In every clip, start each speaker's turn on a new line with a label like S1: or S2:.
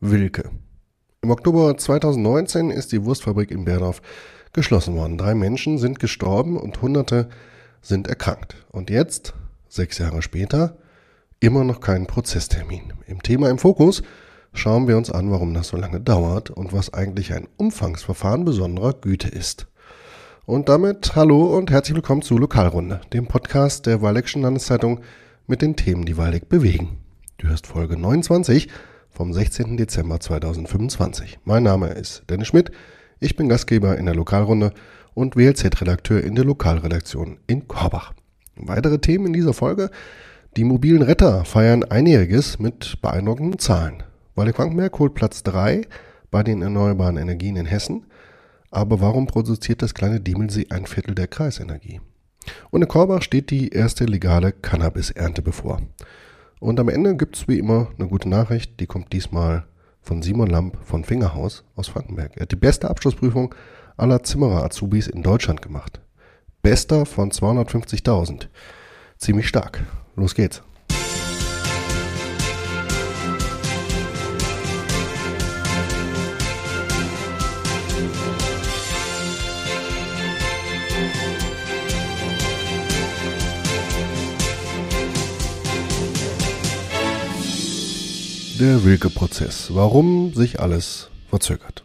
S1: Wilke. Im Oktober 2019 ist die Wurstfabrik in Berdorf geschlossen worden. 3 Menschen sind gestorben und Hunderte sind erkrankt. Und jetzt, 6 Jahre später, immer noch kein Prozesstermin. Im Thema im Fokus schauen wir uns an, warum das so lange dauert und was eigentlich ein Umfangsverfahren besonderer Güte ist. Und damit hallo und herzlich willkommen zu Lokalrunde, dem Podcast der Waldeckschen Landeszeitung mit den Themen, die Waldeck bewegen. Du hörst Folge 29 vom 16. Dezember 2025. Mein Name ist Dennis Schmidt, ich bin Gastgeber in der Lokalrunde und WLZ-Redakteur in der Lokalredaktion in Korbach. Weitere Themen in dieser Folge: Die mobilen Retter feiern Einjähriges mit beeindruckenden Zahlen. Waldeck-Frankenberg holt Platz 3 bei den erneuerbaren Energien in Hessen. Aber warum produziert das kleine Diemelsee 1/4 der Kreisenergie? Und in Korbach steht die erste legale Cannabis-Ernte bevor. Und am Ende gibt es wie immer eine gute Nachricht, die kommt diesmal von Simon Lamp von Fingerhaus aus Frankenberg. Er hat die beste Abschlussprüfung aller Zimmerer-Azubis in Deutschland gemacht. Bester von 250.000. Ziemlich stark. Los geht's. Der Wilke-Prozess. Warum sich alles verzögert.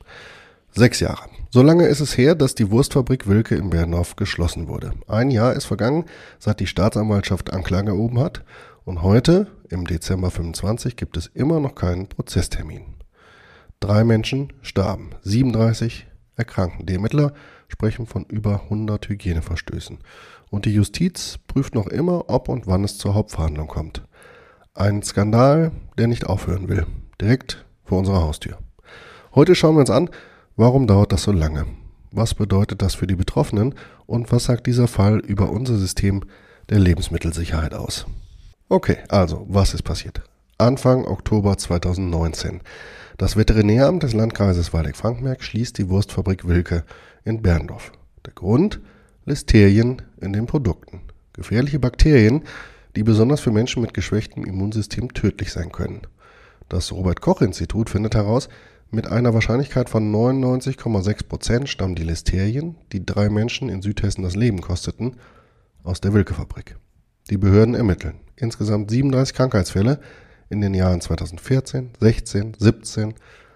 S1: 6 Jahre. So lange ist es her, dass die Wurstfabrik Wilke in Berdorf geschlossen wurde. 1 Jahr ist vergangen, seit die Staatsanwaltschaft Anklage erhoben hat. Und heute, im Dezember 25, gibt es immer noch keinen Prozesstermin. 3 Menschen starben, 37 erkranken. Die Ermittler sprechen von über 100 Hygieneverstößen. Und die Justiz prüft noch immer, ob und wann es zur Hauptverhandlung kommt. Ein Skandal, der nicht aufhören will. Direkt vor unserer Haustür. Heute schauen wir uns an, warum dauert das so lange? Was bedeutet das für die Betroffenen? Und was sagt dieser Fall über unser System der Lebensmittelsicherheit aus? Okay, also, was ist passiert? Anfang Oktober 2019. Das Veterinäramt des Landkreises Waldeck-Frankenberg schließt die Wurstfabrik Wilke in Berdorf. Der Grund? Listerien in den Produkten. Gefährliche Bakterien, die besonders für Menschen mit geschwächtem Immunsystem tödlich sein können. Das Robert-Koch-Institut findet heraus, mit einer Wahrscheinlichkeit von 99,6% stammen die Listerien, die 3 Menschen in Südhessen das Leben kosteten, aus der Wilke-Fabrik. Die Behörden ermitteln. Insgesamt 37 Krankheitsfälle in den Jahren 2014, 16, 17,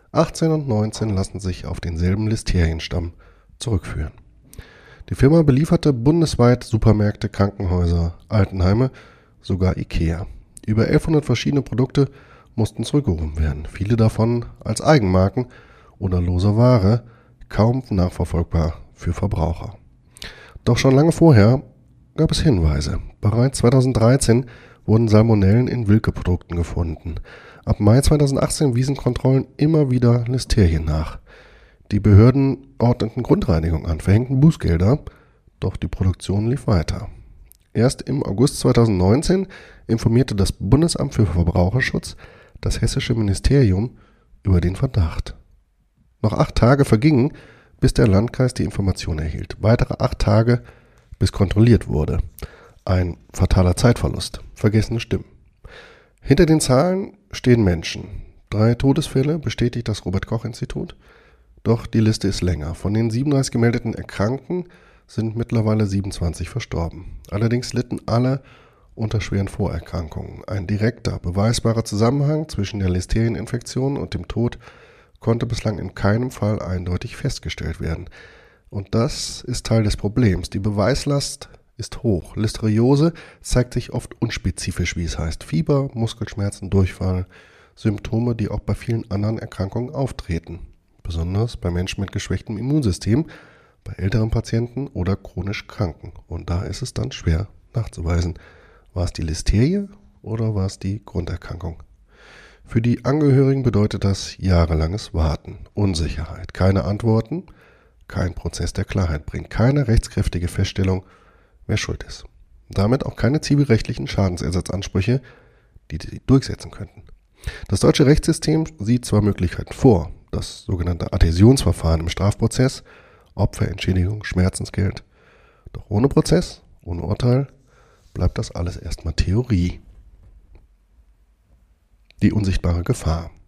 S1: 18 und 19 lassen sich auf denselben Listerienstamm zurückführen. Die Firma belieferte bundesweit Supermärkte, Krankenhäuser, Altenheime, sogar Ikea. Über 1100 verschiedene Produkte mussten zurückgehoben werden. Viele davon als Eigenmarken oder lose Ware, kaum nachverfolgbar für Verbraucher. Doch schon lange vorher gab es Hinweise. Bereits 2013 wurden Salmonellen in Wilke-Produkten gefunden. Ab Mai 2018 wiesen Kontrollen immer wieder Listerien nach. Die Behörden ordneten Grundreinigung an, verhängten Bußgelder, doch die Produktion lief weiter. Erst im August 2019 informierte das Bundesamt für Verbraucherschutz das hessische Ministerium über den Verdacht. Noch 8 Tage vergingen, bis der Landkreis die Information erhielt. Weitere 8 Tage, bis kontrolliert wurde. Ein fataler Zeitverlust. Vergessene Stimmen. Hinter den Zahlen stehen Menschen. 3 Todesfälle bestätigt das Robert-Koch-Institut. Doch die Liste ist länger. Von den 37 gemeldeten Erkrankten sind mittlerweile 27 verstorben. Allerdings litten alle unter schweren Vorerkrankungen. Ein direkter, beweisbarer Zusammenhang zwischen der Listerieninfektion und dem Tod konnte bislang in keinem Fall eindeutig festgestellt werden. Und das ist Teil des Problems. Die Beweislast ist hoch. Listeriose zeigt sich oft unspezifisch, wie es heißt. Fieber, Muskelschmerzen, Durchfall, Symptome, die auch bei vielen anderen Erkrankungen auftreten. Besonders bei Menschen mit geschwächtem Immunsystem, bei älteren Patienten oder chronisch Kranken. Und da ist es dann schwer nachzuweisen. War es die Listerie oder war es die Grunderkrankung? Für die Angehörigen bedeutet das jahrelanges Warten, Unsicherheit, keine Antworten, kein Prozess, der Klarheit bringt, keine rechtskräftige Feststellung, wer schuld ist. Damit auch keine zivilrechtlichen Schadensersatzansprüche, die sie durchsetzen könnten. Das deutsche Rechtssystem sieht zwar Möglichkeiten vor, das sogenannte Adhäsionsverfahren im Strafprozess, Opferentschädigung, Schmerzensgeld. Doch ohne Prozess, ohne Urteil, bleibt das alles erstmal Theorie. Die unsichtbare Gefahr.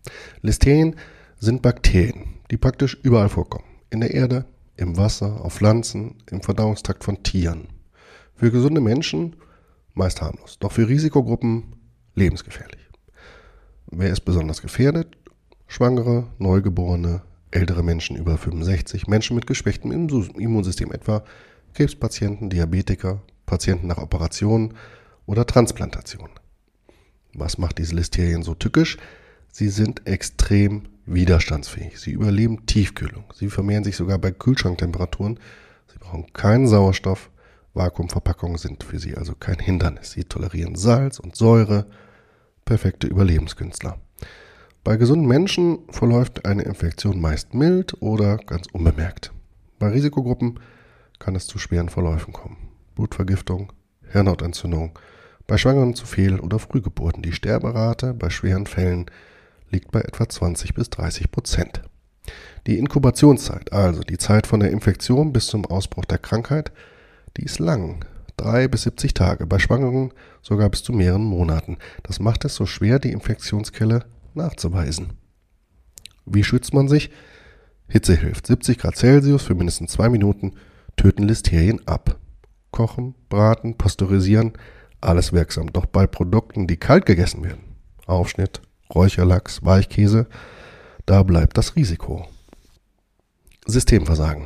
S1: Listerien sind Bakterien, die praktisch überall vorkommen. In der Erde, im Wasser, auf Pflanzen, im Verdauungstrakt von Tieren. Für gesunde Menschen meist harmlos, doch für Risikogruppen lebensgefährlich. Wer ist besonders gefährdet? Schwangere, Neugeborene, ältere Menschen über 65, Menschen mit geschwächtem Immunsystem, etwa Krebspatienten, Diabetiker, Patienten nach Operationen oder Transplantationen. Was macht diese Listerien so tückisch? Sie sind extrem widerstandsfähig. Sie überleben Tiefkühlung. Sie vermehren sich sogar bei Kühlschranktemperaturen. Sie brauchen keinen Sauerstoff. Vakuumverpackungen sind für sie also kein Hindernis. Sie tolerieren Salz und Säure. Perfekte Überlebenskünstler. Bei gesunden Menschen verläuft eine Infektion meist mild oder ganz unbemerkt. Bei Risikogruppen kann es zu schweren Verläufen kommen. Blutvergiftung, Hirnhautentzündung, bei Schwangeren zu Fehl- oder Frühgeburten. Die Sterberate bei schweren Fällen liegt bei etwa 20-30%. Die Inkubationszeit, also die Zeit von der Infektion bis zum Ausbruch der Krankheit, die ist lang, 3 bis 70 Tage, bei Schwangeren sogar bis zu mehreren Monaten. Das macht es so schwer, die Infektionsquelle nachzuweisen. Wie schützt man sich? Hitze hilft. 70 Grad Celsius für mindestens 2 Minuten töten Listerien ab. Kochen, braten, pasteurisieren, alles wirksam. Doch bei Produkten, die kalt gegessen werden, Aufschnitt, Räucherlachs, Weichkäse, da bleibt das Risiko. Systemversagen.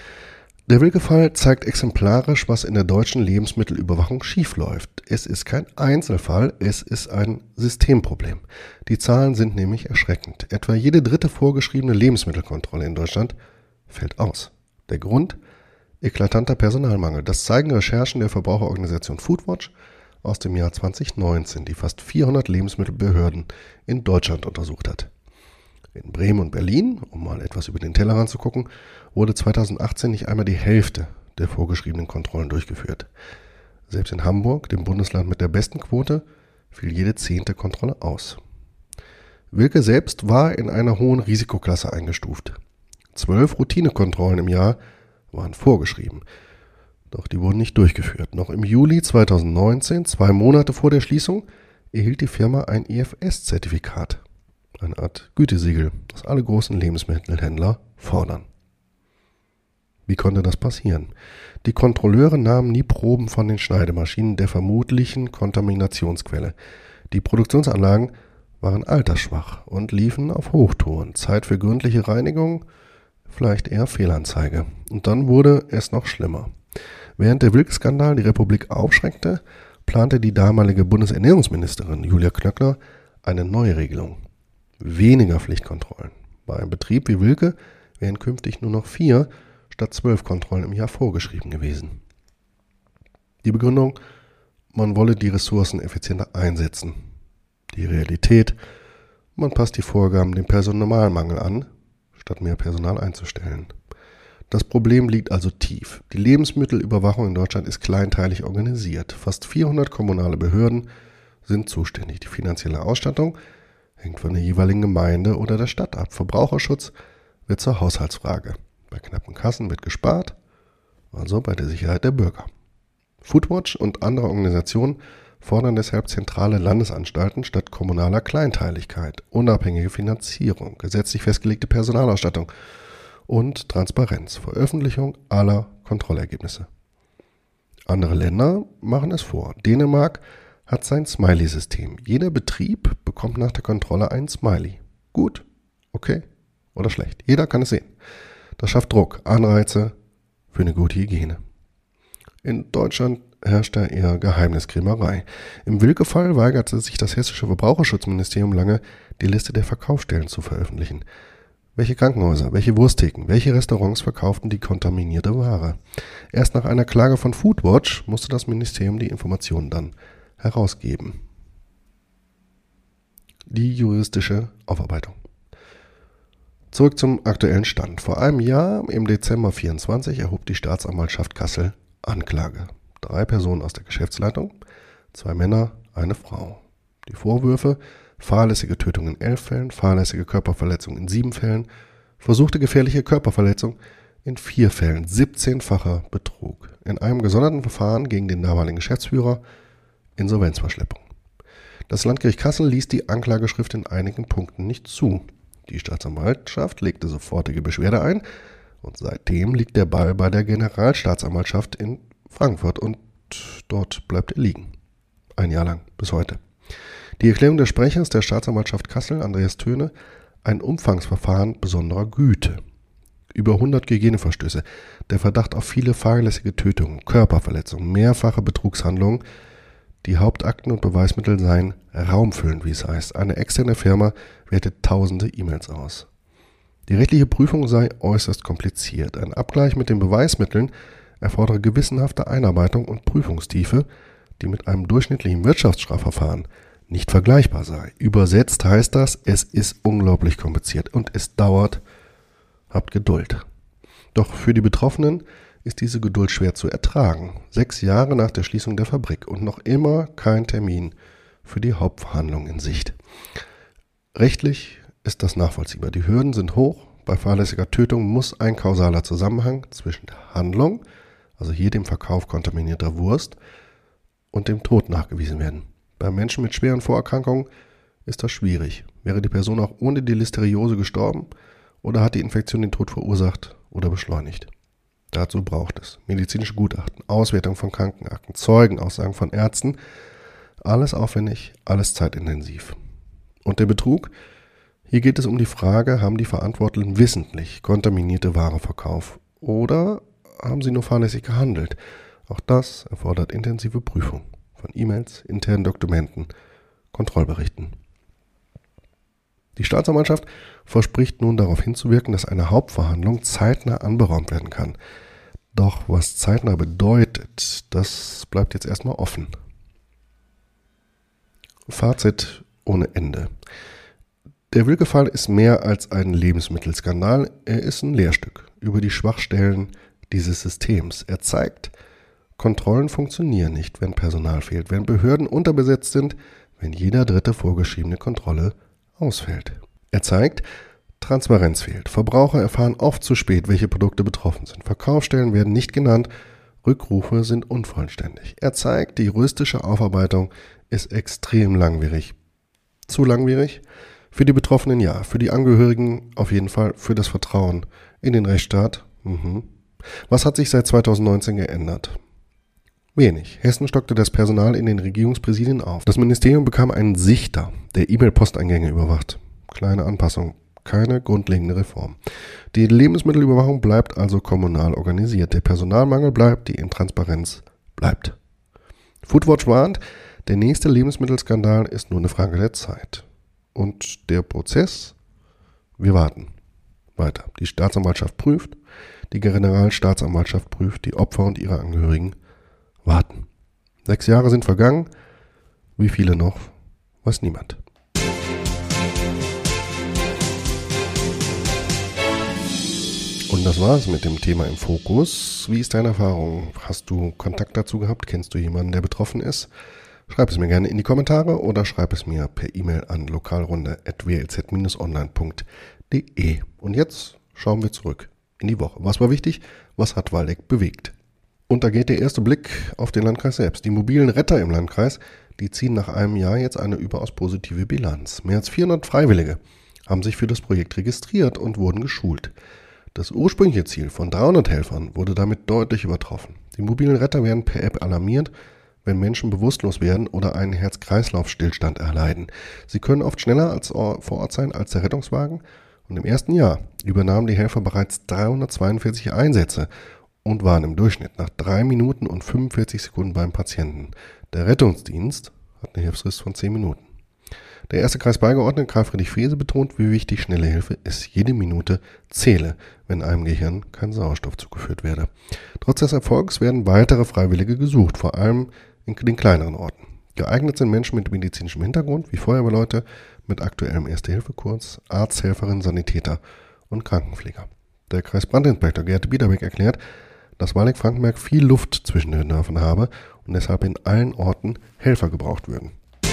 S1: Der Wilke-Fall zeigt exemplarisch, was in der deutschen Lebensmittelüberwachung schiefläuft. Es ist kein Einzelfall, es ist ein Systemproblem. Die Zahlen sind nämlich erschreckend. Etwa jede dritte vorgeschriebene Lebensmittelkontrolle in Deutschland fällt aus. Der Grund? Eklatanter Personalmangel. Das zeigen Recherchen der Verbraucherorganisation Foodwatch aus dem Jahr 2019, die fast 400 Lebensmittelbehörden in Deutschland untersucht hat. In Bremen und Berlin, um mal etwas über den Tellerrand zu gucken, wurde 2018 nicht einmal die Hälfte der vorgeschriebenen Kontrollen durchgeführt. Selbst in Hamburg, dem Bundesland mit der besten Quote, fiel jede 10. Kontrolle aus. Wilke selbst war in einer hohen Risikoklasse eingestuft. 12 Routinekontrollen im Jahr waren vorgeschrieben. Doch die wurden nicht durchgeführt. Noch im Juli 2019, 2 Monate vor der Schließung, erhielt die Firma ein IFS-Zertifikat. Eine Art Gütesiegel, das alle großen Lebensmittelhändler fordern. Wie konnte das passieren? Die Kontrolleure nahmen nie Proben von den Schneidemaschinen der vermutlichen Kontaminationsquelle. Die Produktionsanlagen waren altersschwach und liefen auf Hochtouren. Zeit für gründliche Reinigung, vielleicht eher Fehlanzeige. Und dann wurde es noch schlimmer. Während der Wilke-Skandal die Republik aufschreckte, plante die damalige Bundesernährungsministerin Julia Klöckner eine Neuregelung. Weniger Pflichtkontrollen. Bei einem Betrieb wie Wilke wären künftig nur noch 4 statt 12 Kontrollen im Jahr vorgeschrieben gewesen. Die Begründung, man wolle die Ressourcen effizienter einsetzen. Die Realität, man passt die Vorgaben dem Personalmangel an, statt mehr Personal einzustellen. Das Problem liegt also tief. Die Lebensmittelüberwachung in Deutschland ist kleinteilig organisiert. Fast 400 kommunale Behörden sind zuständig. Die finanzielle Ausstattung hängt von der jeweiligen Gemeinde oder der Stadt ab. Verbraucherschutz wird zur Haushaltsfrage. Bei knappen Kassen wird gespart, also bei der Sicherheit der Bürger. Foodwatch und andere Organisationen fordern deshalb zentrale Landesanstalten statt kommunaler Kleinteiligkeit, unabhängige Finanzierung, gesetzlich festgelegte Personalausstattung und Transparenz, Veröffentlichung aller Kontrollergebnisse. Andere Länder machen es vor. Dänemark hat sein Smiley-System. Jeder Betrieb bekommt nach der Kontrolle einen Smiley. Gut, okay oder schlecht. Jeder kann es sehen. Das schafft Druck, Anreize für eine gute Hygiene. In Deutschland herrscht da eher Geheimniskrämerei. Im Wilke-Fall weigerte sich das hessische Verbraucherschutzministerium lange, die Liste der Verkaufsstellen zu veröffentlichen. Welche Krankenhäuser, welche Wursttheken, welche Restaurants verkauften die kontaminierte Ware? Erst nach einer Klage von Foodwatch musste das Ministerium die Informationen dann herausgeben. Die juristische Aufarbeitung. Zurück zum aktuellen Stand. Vor einem Jahr, im Dezember 2024, erhob die Staatsanwaltschaft Kassel Anklage. 3 Personen aus der Geschäftsleitung, 2 Männer, eine Frau. Die Vorwürfe: fahrlässige Tötung in 11 Fällen, fahrlässige Körperverletzung in 7 Fällen, versuchte gefährliche Körperverletzung in 4 Fällen, 17-facher Betrug. In einem gesonderten Verfahren gegen den damaligen Geschäftsführer Insolvenzverschleppung. Das Landgericht Kassel ließ die Anklageschrift in einigen Punkten nicht zu. Die Staatsanwaltschaft legte sofortige Beschwerde ein und seitdem liegt der Ball bei der Generalstaatsanwaltschaft in Frankfurt und dort bleibt er liegen. 1 Jahr lang, bis heute. Die Erklärung des Sprechers der Staatsanwaltschaft Kassel, Andreas Töne, ein Umfangsverfahren besonderer Güte. Über 100 Hygieneverstöße, der Verdacht auf viele fahrlässige Tötungen, Körperverletzungen, mehrfache Betrugshandlungen. Die Hauptakten und Beweismittel seien raumfüllend, wie es heißt. Eine externe Firma wertet tausende E-Mails aus. Die rechtliche Prüfung sei äußerst kompliziert. Ein Abgleich mit den Beweismitteln erfordere gewissenhafte Einarbeitung und Prüfungstiefe, die mit einem durchschnittlichen Wirtschaftsstrafverfahren nicht vergleichbar sei. Übersetzt heißt das, es ist unglaublich kompliziert und es dauert. Habt Geduld. Doch für die Betroffenen ist diese Geduld schwer zu ertragen. 6 Jahre nach der Schließung der Fabrik und noch immer kein Termin für die Hauptverhandlung in Sicht. Rechtlich ist das nachvollziehbar. Die Hürden sind hoch. Bei fahrlässiger Tötung muss ein kausaler Zusammenhang zwischen der Handlung, also hier dem Verkauf kontaminierter Wurst, und dem Tod nachgewiesen werden. Bei Menschen mit schweren Vorerkrankungen ist das schwierig. Wäre die Person auch ohne die Listeriose gestorben oder hat die Infektion den Tod verursacht oder beschleunigt? Dazu braucht es medizinische Gutachten, Auswertung von Krankenakten, Zeugenaussagen von Ärzten. Alles aufwendig, alles zeitintensiv. Und der Betrug? Hier geht es um die Frage, haben die Verantwortlichen wissentlich kontaminierte Ware verkauft oder haben sie nur fahrlässig gehandelt? Auch das erfordert intensive Prüfung von E-Mails, internen Dokumenten, Kontrollberichten. Die Staatsanwaltschaft verspricht nun darauf hinzuwirken, dass eine Hauptverhandlung zeitnah anberaumt werden kann. Doch was zeitnah bedeutet, das bleibt jetzt erstmal offen. Fazit ohne Ende. Der Wilke-Fall ist mehr als ein Lebensmittelskandal, er ist ein Lehrstück über die Schwachstellen dieses Systems. Er zeigt, Kontrollen funktionieren nicht, wenn Personal fehlt, wenn Behörden unterbesetzt sind, wenn jeder dritte vorgeschriebene Kontrolle ausfällt. Er zeigt, Transparenz fehlt. Verbraucher erfahren oft zu spät, welche Produkte betroffen sind. Verkaufsstellen werden nicht genannt, Rückrufe sind unvollständig. Er zeigt, die juristische Aufarbeitung ist extrem langwierig. Zu langwierig? Für die Betroffenen ja, für die Angehörigen auf jeden Fall, für das Vertrauen in den Rechtsstaat. Was hat sich seit 2019 geändert? Wenig. Hessen stockte das Personal in den Regierungspräsidien auf. Das Ministerium bekam einen Sichter, der E-Mail-Posteingänge überwacht. Kleine Anpassung, keine grundlegende Reform. Die Lebensmittelüberwachung bleibt also kommunal organisiert. Der Personalmangel bleibt, die Intransparenz bleibt. Foodwatch warnt, der nächste Lebensmittelskandal ist nur eine Frage der Zeit. Und der Prozess? Wir warten. Weiter. Die Staatsanwaltschaft prüft, die Generalstaatsanwaltschaft prüft, die Opfer und ihre Angehörigen warten. 6 Jahre sind vergangen. Wie viele noch, weiß niemand. Und das war's mit dem Thema im Fokus. Wie ist deine Erfahrung? Hast du Kontakt dazu gehabt? Kennst du jemanden, der betroffen ist? Schreib es mir gerne in die Kommentare oder schreib es mir per E-Mail an lokalrunde@wlz-online.de. Und jetzt schauen wir zurück in die Woche. Was war wichtig? Was hat Waldeck bewegt? Und da geht der erste Blick auf den Landkreis selbst. Die mobilen Retter im Landkreis, die ziehen nach einem Jahr jetzt eine überaus positive Bilanz. Mehr als 400 Freiwillige haben sich für das Projekt registriert und wurden geschult. Das ursprüngliche Ziel von 300 Helfern wurde damit deutlich übertroffen. Die mobilen Retter werden per App alarmiert, wenn Menschen bewusstlos werden oder einen Herz-Kreislauf-Stillstand erleiden. Sie können oft schneller vor Ort sein als der Rettungswagen. Und im ersten Jahr übernahmen die Helfer bereits 342 Einsätze und waren im Durchschnitt nach 3 Minuten und 45 Sekunden beim Patienten. Der Rettungsdienst hat eine Hilfsfrist von 10 Minuten. Der erste Kreisbeigeordnete Karl Friedrich Frese betont, wie wichtig schnelle Hilfe ist. Jede Minute zähle, wenn einem Gehirn kein Sauerstoff zugeführt werde. Trotz des Erfolgs werden weitere Freiwillige gesucht, vor allem in den kleineren Orten. Geeignet sind Menschen mit medizinischem Hintergrund, wie Feuerwehrleute mit aktuellem Erste-Hilfe-Kurs, Arzthelferinnen, Sanitäter und Krankenpfleger. Der Kreisbrandinspektor Gerd Biederbeck erklärt, dass Waldeck-Frankenberg viel Luft zwischen den Dörfern habe und deshalb in allen Orten Helfer gebraucht würden.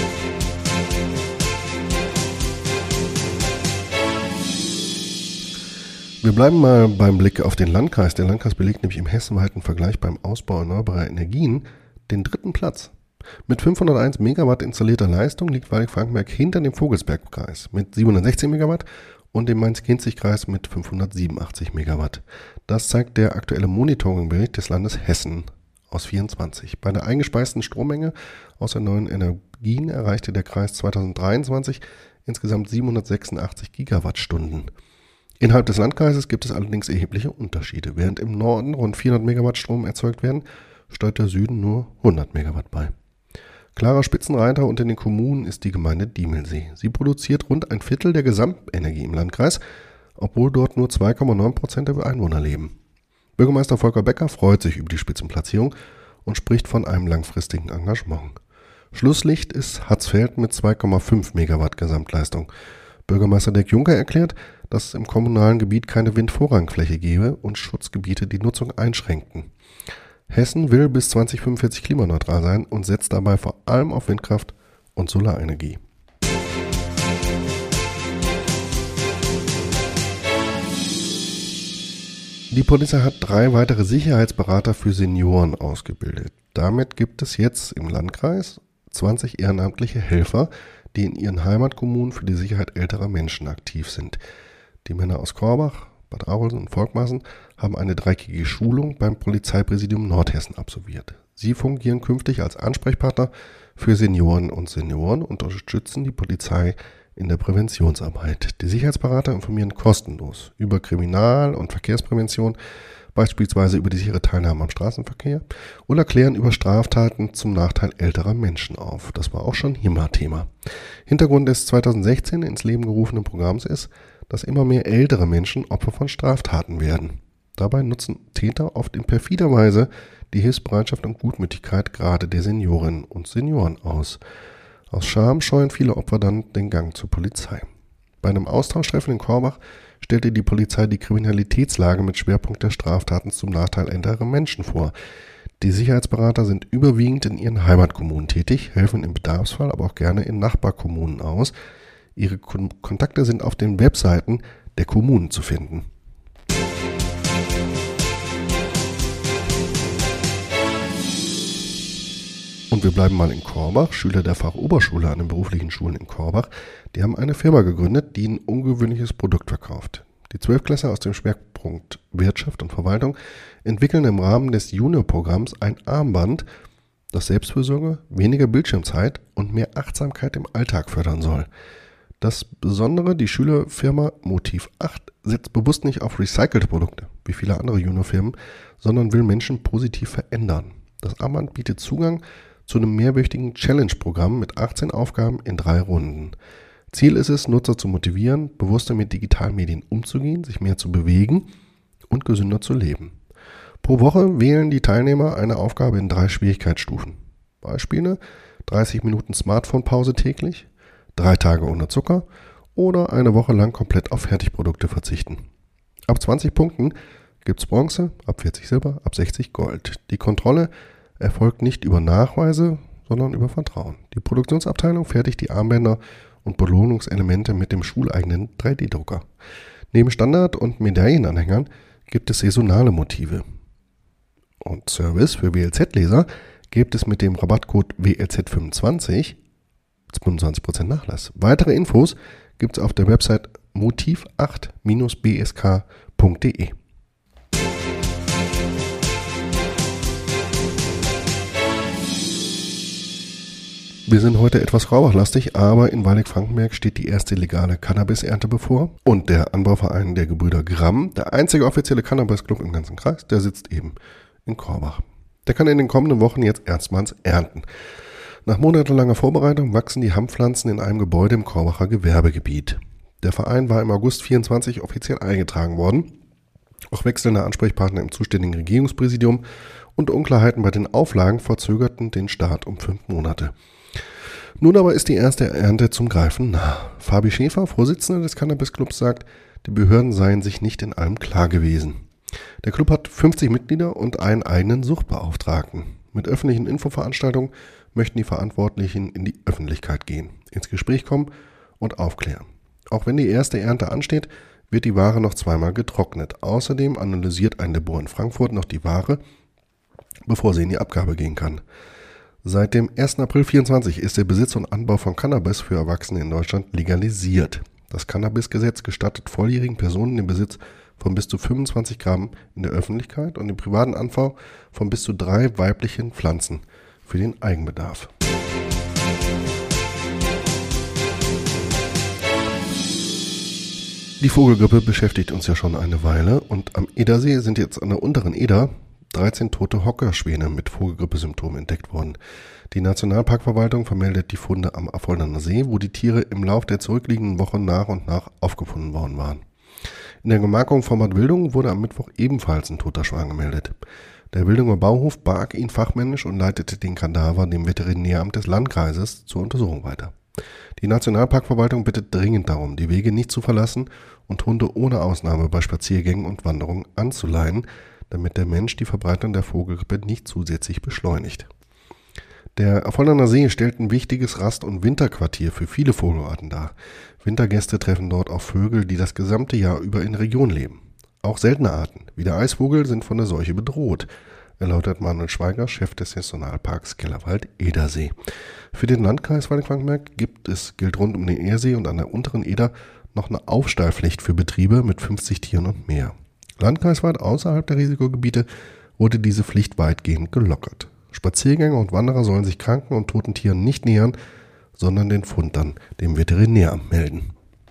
S1: Wir bleiben mal beim Blick auf den Landkreis. Der Landkreis belegt nämlich im hessenweiten Vergleich beim Ausbau erneuerbarer Energien den 3. Platz. Mit 501 Megawatt installierter Leistung liegt Waldeck-Frankenberg hinter dem Vogelsbergkreis mit 716 Megawatt und dem Mainz-Kinzig-Kreis mit 587 Megawatt. Das zeigt der aktuelle Monitoringbericht des Landes Hessen aus 24. Bei der eingespeisten Strommenge aus erneuerbaren Energien erreichte der Kreis 2023 insgesamt 786 Gigawattstunden. Innerhalb des Landkreises gibt es allerdings erhebliche Unterschiede. Während im Norden rund 400 Megawatt Strom erzeugt werden, steuert der Süden nur 100 Megawatt bei. Klarer Spitzenreiter unter den Kommunen ist die Gemeinde Diemelsee. Sie produziert rund ein Viertel der Gesamtenergie im Landkreis, obwohl dort nur 2,9% der Einwohner leben. Bürgermeister Volker Becker freut sich über die Spitzenplatzierung und spricht von einem langfristigen Engagement. Schlusslicht ist Hatzfeld mit 2,5 Megawatt Gesamtleistung. Bürgermeister Dirk Juncker erklärt, dass es im kommunalen Gebiet keine Windvorrangfläche gebe und Schutzgebiete die Nutzung einschränkten. Hessen will bis 2045 klimaneutral sein und setzt dabei vor allem auf Windkraft und Solarenergie. Die Polizei hat 3 weitere Sicherheitsberater für Senioren ausgebildet. Damit gibt es jetzt im Landkreis 20 ehrenamtliche Helfer, die in ihren Heimatkommunen für die Sicherheit älterer Menschen aktiv sind. Die Männer aus Korbach, Bad Arolsen und Volkmarsen haben eine 3-tägige Schulung beim Polizeipräsidium Nordhessen absolviert. Sie fungieren künftig als Ansprechpartner für Senioren und unterstützen die Polizei in der Präventionsarbeit. Die Sicherheitsberater informieren kostenlos über Kriminal- und Verkehrsprävention, beispielsweise über die sichere Teilnahme am Straßenverkehr, oder klären über Straftaten zum Nachteil älterer Menschen auf. Das war auch schon hier mal Thema. Hintergrund des 2016 ins Leben gerufenen Programms ist, dass immer mehr ältere Menschen Opfer von Straftaten werden. Dabei nutzen Täter oft in perfider Weise die Hilfsbereitschaft und Gutmütigkeit gerade der Seniorinnen und Senioren aus. Aus Scham scheuen viele Opfer dann den Gang zur Polizei. Bei einem Austauschtreffen in Korbach stellte die Polizei die Kriminalitätslage mit Schwerpunkt der Straftaten zum Nachteil älterer Menschen vor. Die Sicherheitsberater sind überwiegend in ihren Heimatkommunen tätig, helfen im Bedarfsfall aber auch gerne in Nachbarkommunen aus. Ihre Kontakte sind auf den Webseiten der Kommunen zu finden. Und wir bleiben mal in Korbach. Schüler der Fachoberschule an den beruflichen Schulen in Korbach, die haben eine Firma gegründet, die ein ungewöhnliches Produkt verkauft. Die 12-Klässler aus dem Schwerpunkt Wirtschaft und Verwaltung entwickeln im Rahmen des Juniorprogramms ein Armband, das Selbstfürsorge, weniger Bildschirmzeit und mehr Achtsamkeit im Alltag fördern soll. Das Besondere, die Schülerfirma Motiv 8 setzt bewusst nicht auf recycelte Produkte, wie viele andere Juniorfirmen, sondern will Menschen positiv verändern. Das Armband bietet Zugang zu einem mehrwöchigen Challenge-Programm mit 18 Aufgaben in 3 Runden. Ziel ist es, Nutzer zu motivieren, bewusster mit digitalen Medien umzugehen, sich mehr zu bewegen und gesünder zu leben. Pro Woche wählen die Teilnehmer eine Aufgabe in 3 Schwierigkeitsstufen. Beispiele: 30 Minuten Smartphone-Pause täglich, 3 Tage ohne Zucker oder eine Woche lang komplett auf Fertigprodukte verzichten. Ab 20 Punkten gibt's Bronze, ab 40 Silber, ab 60 Gold. Die Kontrolle erfolgt nicht über Nachweise, sondern über Vertrauen. Die Produktionsabteilung fertigt die Armbänder und Belohnungselemente mit dem schuleigenen 3D-Drucker. Neben Standard- und Medaillenanhängern gibt es saisonale Motive. Und Service für WLZ-Leser gibt es mit dem Rabattcode WLZ25 25% Nachlass. Weitere Infos gibt es auf der Website motiv8-bsk.de. Wir sind heute etwas Korbachlastig, aber in Waldeck-Frankenberg steht die erste legale Cannabis-Ernte bevor. Und der Anbauverein der Gebrüder Gramm, der einzige offizielle Cannabis-Club im ganzen Kreis, der sitzt eben in Korbach. Der kann in den kommenden Wochen jetzt erstmals ernten. Nach monatelanger Vorbereitung wachsen die Hanfpflanzen in einem Gebäude im Korbacher Gewerbegebiet. Der Verein war im August 24 offiziell eingetragen worden. Auch wechselnde Ansprechpartner im zuständigen Regierungspräsidium und Unklarheiten bei den Auflagen verzögerten den Start um 5 Monate. Nun aber ist die erste Ernte zum Greifen nah. Fabi Schäfer, Vorsitzender des Cannabis-Clubs, sagt, die Behörden seien sich nicht in allem klar gewesen. Der Club hat 50 Mitglieder und einen eigenen Suchtbeauftragten. Mit öffentlichen Infoveranstaltungen möchten die Verantwortlichen in die Öffentlichkeit gehen, ins Gespräch kommen und aufklären. Auch wenn die erste Ernte ansteht, wird die Ware noch zweimal getrocknet. Außerdem analysiert ein Labor in Frankfurt noch die Ware, bevor sie in die Abgabe gehen kann. Seit dem 1. April 2024 ist der Besitz und Anbau von Cannabis für Erwachsene in Deutschland legalisiert. Das Cannabis-Gesetz gestattet volljährigen Personen den Besitz von bis zu 25 Gramm in der Öffentlichkeit und den privaten Anbau von bis zu 3 weiblichen Pflanzen für den Eigenbedarf. Die Vogelgrippe beschäftigt uns ja schon eine Weile und am Edersee sind jetzt an der unteren Eder 13 tote Hockerschwäne mit Vogelgrippesymptomen entdeckt worden. Die Nationalparkverwaltung vermeldet die Funde am Affolterner See, wo die Tiere im Lauf der zurückliegenden Wochen nach und nach aufgefunden worden waren. In der Gemarkung von Bad Wildungen wurde am Mittwoch ebenfalls ein toter Schwan gemeldet. Der Wildunger Bauhof barg ihn fachmännisch und leitete den Kadaver dem Veterinäramt des Landkreises zur Untersuchung weiter. Die Nationalparkverwaltung bittet dringend darum, die Wege nicht zu verlassen und Hunde ohne Ausnahme bei Spaziergängen und Wanderungen anzuleinen, damit der Mensch die Verbreitung der Vogelgrippe nicht zusätzlich beschleunigt. Der Affolterner See stellt ein wichtiges Rast- und Winterquartier für viele Vogelarten dar. Wintergäste treffen dort auf Vögel, die das gesamte Jahr über in der Region leben. Auch seltene Arten, wie der Eisvogel, sind von der Seuche bedroht, erläutert Manuel Schweiger, Chef des Nationalparks Kellerwald-Edersee. Für den Landkreis Waldeck-Frankenberg gilt rund um den Edersee und an der unteren Eder noch eine Aufstallpflicht für Betriebe mit 50 Tieren und mehr. Landkreisweit außerhalb der Risikogebiete wurde diese Pflicht weitgehend gelockert. Spaziergänger und Wanderer sollen sich kranken und toten Tieren nicht nähern, sondern den Fund dann dem Veterinäramt melden.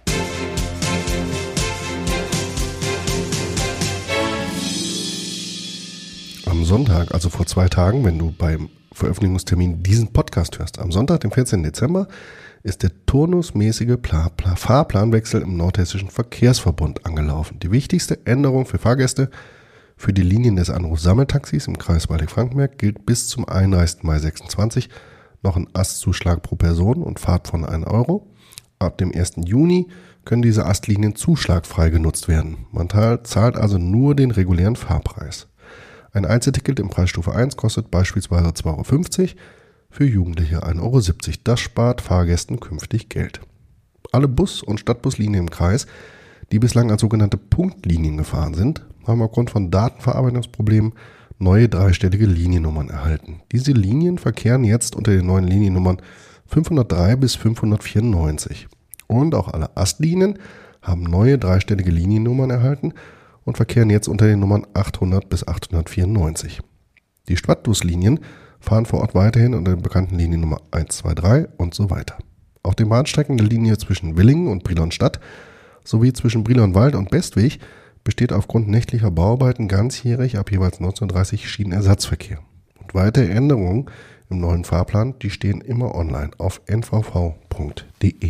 S1: Am Sonntag, also vor 2 Tagen, wenn du beim Veröffentlichungstermin diesen Podcast hörst, am Sonntag, dem 14. Dezember, ist der turnusmäßige Fahrplanwechsel im Nordhessischen Verkehrsverbund angelaufen. Die wichtigste Änderung für Fahrgäste für die Linien des Anruf-Sammeltaxis im Kreis Waldeck-Frankenberg gilt bis zum 31. Mai 2026 noch ein Astzuschlag pro Person und Fahrt von 1 Euro. Ab dem 1. Juni können diese Astlinien zuschlagfrei genutzt werden. Man zahlt also nur den regulären Fahrpreis. Ein Einzelticket im Preisstufe 1 kostet beispielsweise 2,50 Euro, für Jugendliche 1,70 Euro. Das spart Fahrgästen künftig Geld. Alle Bus- und Stadtbuslinien im Kreis, die bislang als sogenannte Punktlinien gefahren sind, haben aufgrund von Datenverarbeitungsproblemen neue dreistellige Liniennummern erhalten. Diese Linien verkehren jetzt unter den neuen Liniennummern 503 bis 594. Und auch alle Astlinien haben neue dreistellige Liniennummern erhalten und verkehren jetzt unter den Nummern 800 bis 894. Die Stadtbuslinien fahren vor Ort weiterhin unter den bekannten Liniennummer 123 und so weiter. Auf den Bahnstrecken der Linie zwischen Willingen und Brilon-Stadt sowie zwischen Brilon-Wald und Bestwig besteht aufgrund nächtlicher Bauarbeiten ganzjährig ab jeweils 19:30 Schienenersatzverkehr. Und weitere Änderungen im neuen Fahrplan, die stehen immer online auf nvv.de.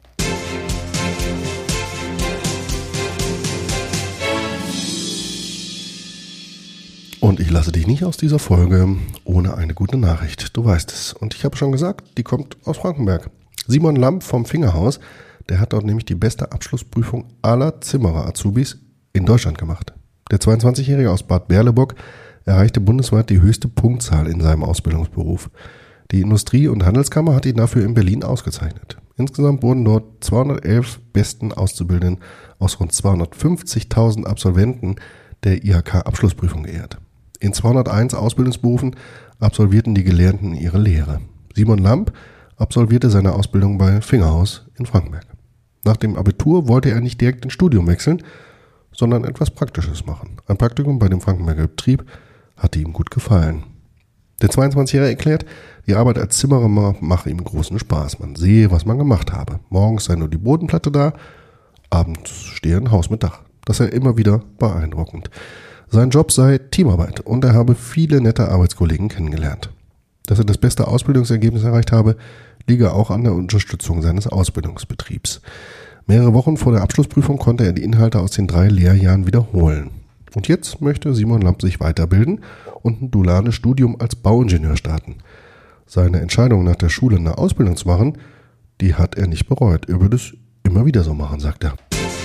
S1: Und ich lasse dich nicht aus dieser Folge ohne eine gute Nachricht. Du weißt es. Und ich habe schon gesagt, die kommt aus Frankenberg. Simon Lamp vom Fingerhaus, der hat dort nämlich die beste Abschlussprüfung aller Zimmerer-Azubis in Deutschland gemacht. Der 22-Jährige aus Bad Berleburg erreichte bundesweit die höchste Punktzahl in seinem Ausbildungsberuf. Die Industrie- und Handelskammer hat ihn dafür in Berlin ausgezeichnet. Insgesamt wurden dort 211 besten Auszubildenden aus rund 250.000 Absolventen der IHK-Abschlussprüfung geehrt. In 201 Ausbildungsberufen absolvierten die Gelernten ihre Lehre. Simon Lamp absolvierte seine Ausbildung bei Fingerhaus in Frankenberg. Nach dem Abitur wollte er nicht direkt ins Studium wechseln, sondern etwas Praktisches machen. Ein Praktikum bei dem Frankenberger Betrieb hatte ihm gut gefallen. Der 22-Jährige erklärt, die Arbeit als Zimmerer mache ihm großen Spaß. Man sehe, was man gemacht habe. Morgens sei nur die Bodenplatte da, abends stehe ein Haus mit Dach. Das sei immer wieder beeindruckend. Sein Job sei Teamarbeit und er habe viele nette Arbeitskollegen kennengelernt. Dass er das beste Ausbildungsergebnis erreicht habe, liege auch an der Unterstützung seines Ausbildungsbetriebs. Mehrere Wochen vor der Abschlussprüfung konnte er die Inhalte aus den 3 Lehrjahren wiederholen. Und jetzt möchte Simon Lamp sich weiterbilden und ein duales Studium als Bauingenieur starten. Seine Entscheidung, nach der Schule eine Ausbildung zu machen, die hat er nicht bereut. Er würde es immer wieder so machen, sagt er.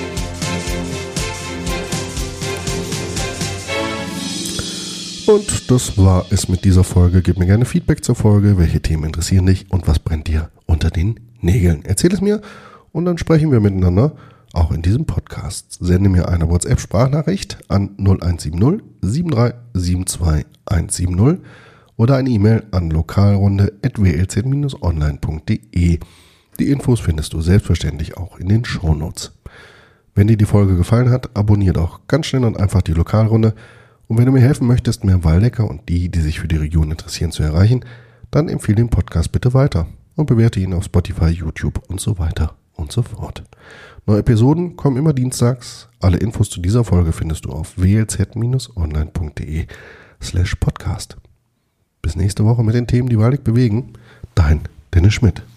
S1: Und das war es mit dieser Folge. Gib mir gerne Feedback zur Folge. Welche Themen interessieren dich und was brennt dir unter den Nägeln? Erzähl es mir und dann sprechen wir miteinander, auch in diesem Podcast. Sende mir eine WhatsApp-Sprachnachricht an 0170 7372 170 oder eine E-Mail an lokalrunde@wlz-online.de. Die Infos findest du selbstverständlich auch in den Shownotes. Wenn dir die Folge gefallen hat, abonniere doch ganz schnell und einfach die Lokalrunde. Und wenn du mir helfen möchtest, mehr Waldecker und die sich für die Region interessieren, zu erreichen, dann empfehle den Podcast bitte weiter und bewerte ihn auf Spotify, YouTube und so weiter und so fort. Neue Episoden kommen immer dienstags. Alle Infos zu dieser Folge findest du auf wlz-online.de/podcast. Bis nächste Woche mit den Themen, die Waldeck bewegen. Dein Dennis Schmidt.